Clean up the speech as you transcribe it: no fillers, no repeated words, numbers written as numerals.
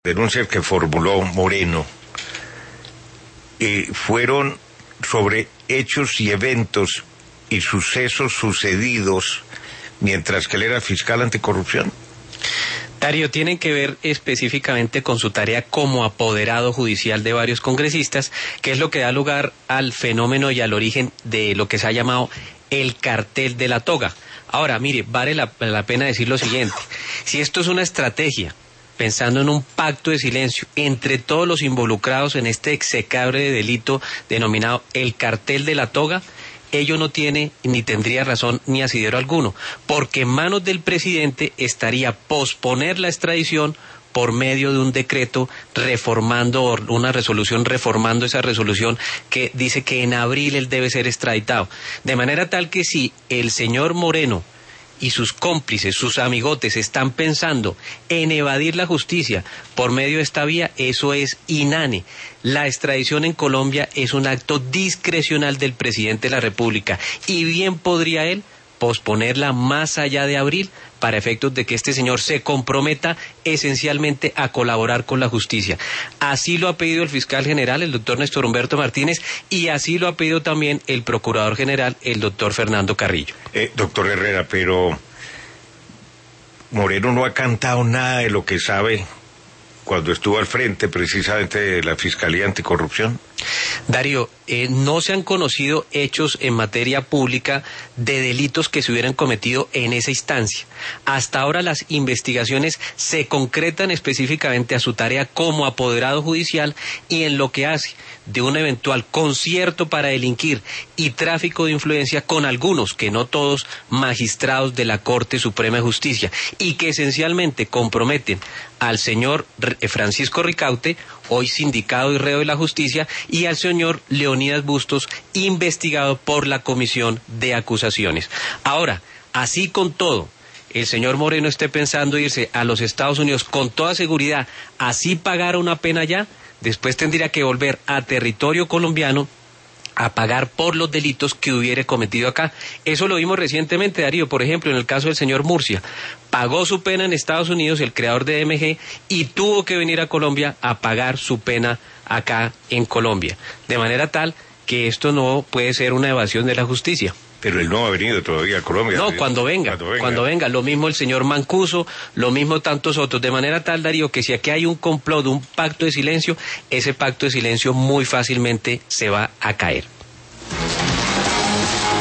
denuncias que formuló Moreno fueron sobre hechos y eventos y sucesos sucedidos mientras que él era fiscal anticorrupción. Darío, tienen que ver específicamente con su tarea como apoderado judicial de varios congresistas, que es lo que da lugar al fenómeno y al origen de lo que se ha llamado el cartel de la toga. Ahora, mire, vale la pena decir lo siguiente: si esto es una estrategia, pensando en un pacto de silencio entre todos los involucrados en este execrable delito denominado el cartel de la toga, ello no tiene ni tendría razón ni asidero alguno, porque en manos del presidente estaría posponer la extradición por medio de un decreto reformando, una resolución reformando esa resolución que dice que en abril él debe ser extraditado. De manera tal que si el señor Moreno y sus cómplices, sus amigotes, están pensando en evadir la justicia por medio de esta vía, eso es inane. La extradición en Colombia es un acto discrecional del presidente de la República y bien podría él posponerla más allá de abril para efectos de que este señor se comprometa esencialmente a colaborar con la justicia. Así lo ha pedido el fiscal general, el doctor Néstor Humberto Martínez, y así lo ha pedido también el procurador general, el doctor Fernando Carrillo. Doctor Herrera, pero Moreno no ha cantado nada de lo que sabe cuando estuvo al frente precisamente de la Fiscalía Anticorrupción. Darío, no se han conocido hechos en materia pública de delitos que se hubieran cometido en esa instancia. Hasta ahora las investigaciones se concretan específicamente a su tarea como apoderado judicial y en lo que hace de un eventual concierto para delinquir y tráfico de influencia con algunos, que no todos, magistrados de la Corte Suprema de Justicia, y que esencialmente comprometen al señor Francisco Ricaute, hoy sindicado y reo de la justicia, y al señor Leonidas Bustos, investigado por la Comisión de Acusaciones. Ahora, así con todo, el señor Moreno esté pensando irse a los Estados Unidos con toda seguridad, así pagara una pena allá, después tendría que volver a territorio colombiano a pagar por los delitos que hubiere cometido acá. Eso lo vimos recientemente, Darío, por ejemplo, en el caso del señor Murcia. Pagó su pena en Estados Unidos, el creador de DMG, y tuvo que venir a Colombia a pagar su pena acá en Colombia. De manera tal que esto no puede ser una evasión de la justicia. Pero él no ha venido todavía a Colombia. No, cuando venga. Lo mismo el señor Mancuso, lo mismo tantos otros. De manera tal, Darío, que si aquí hay un complot, un pacto de silencio, ese pacto de silencio muy fácilmente se va a caer.